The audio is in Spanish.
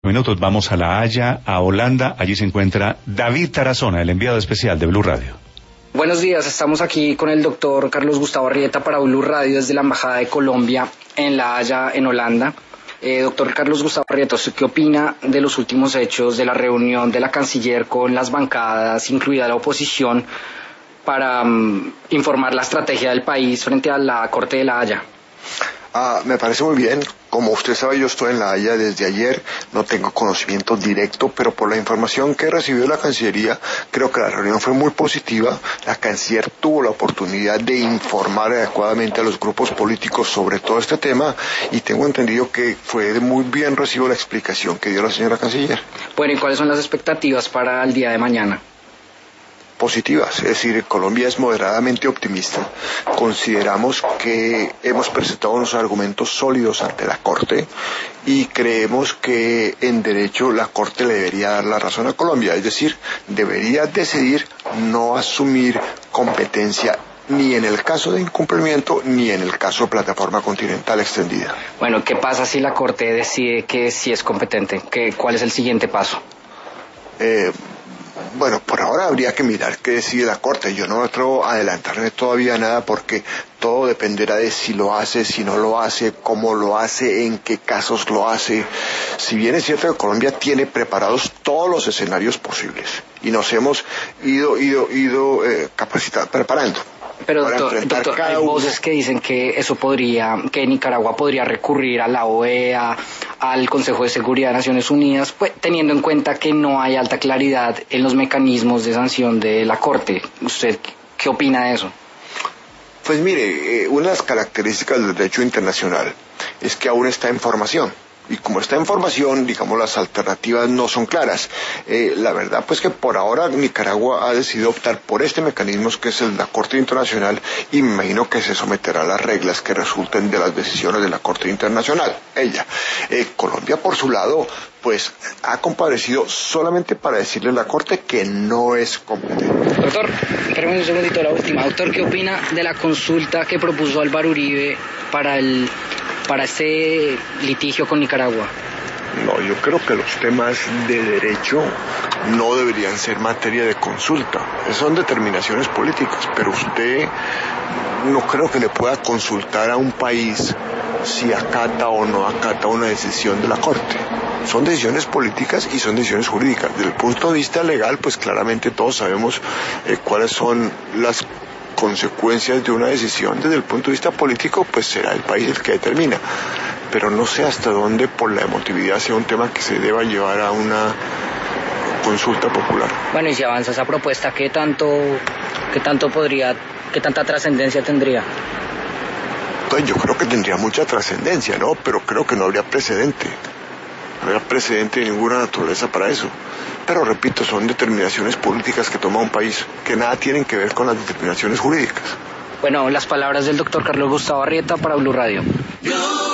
Minutos, vamos a La Haya, a Holanda. Allí se encuentra David Tarazona, el enviado especial de Blue Radio. Buenos días, estamos aquí con el doctor Carlos Gustavo Arrieta para Blue Radio desde la Embajada de Colombia en La Haya, en Holanda. Doctor Carlos Gustavo Arrieta, ¿usted qué opina de los últimos hechos de la reunión de la canciller con las bancadas, incluida la oposición, para informar la estrategia del país frente a la Corte de La Haya? Me parece muy bien. Como usted sabe, yo estoy en La Haya desde ayer, no tengo conocimiento directo, pero por la información que recibió la Cancillería, creo que la reunión fue muy positiva. La Canciller tuvo la oportunidad de informar adecuadamente a los grupos políticos sobre todo este tema, y tengo entendido que fue de muy bien recibido la explicación que dio la señora Canciller. Bueno, ¿y cuáles son las expectativas para el día de mañana? Positivas, es decir, Colombia es moderadamente optimista. Consideramos que hemos presentado unos argumentos sólidos ante la Corte y creemos que en derecho la Corte le debería dar la razón a Colombia, es decir, debería decidir no asumir competencia ni en el caso de incumplimiento ni en el caso de plataforma continental extendida. Bueno, ¿qué pasa si la Corte decide que sí es competente? ¿Cuál es el siguiente paso? Bueno, por ahora habría que mirar qué decide la Corte. Yo no me atrevo a adelantarme todavía nada porque todo dependerá de si lo hace, si no lo hace, cómo lo hace, en qué casos lo hace. Si bien es cierto que Colombia tiene preparados todos los escenarios posibles y nos hemos ido preparando. Pero doctor, hay voces que dicen que que Nicaragua podría recurrir a la OEA, al Consejo de Seguridad de Naciones Unidas, pues, teniendo en cuenta que no hay alta claridad en los mecanismos de sanción de la Corte. ¿Usted qué opina de eso? Pues mire, una de las características del derecho internacional es que aún está en formación. Y como está en formación, digamos, las alternativas no son claras. La verdad, pues que por ahora Nicaragua ha decidido optar por este mecanismo que es el de la Corte Internacional, y me imagino que se someterá a las reglas que resulten de las decisiones de la Corte Internacional. Colombia, por su lado, pues ha comparecido solamente para decirle a la Corte que no es competente. Doctor, espérame un segundito, la última. Doctor, ¿qué opina de la consulta que propuso Álvaro Uribe para este litigio con Nicaragua? No, yo creo que los temas de derecho no deberían ser materia de consulta. Son determinaciones políticas, pero usted no creo que le pueda consultar a un país si acata o no acata una decisión de la Corte. Son decisiones políticas y son decisiones jurídicas. Desde el punto de vista legal, pues claramente todos sabemos cuáles son las consecuencias de una decisión. Desde el punto de vista político, pues será el país el que determina, pero no sé hasta dónde por la emotividad sea un tema que se deba llevar a una consulta popular. Bueno, y si avanza esa propuesta, ¿qué tanta trascendencia tendría? Pues yo creo que tendría mucha trascendencia, ¿no? Pero creo que no habría precedente. No habría precedente de ninguna naturaleza para eso. Pero repito, son determinaciones políticas que toma un país, que nada tienen que ver con las determinaciones jurídicas. Bueno, las palabras del doctor Carlos Gustavo Arrieta para Blue Radio.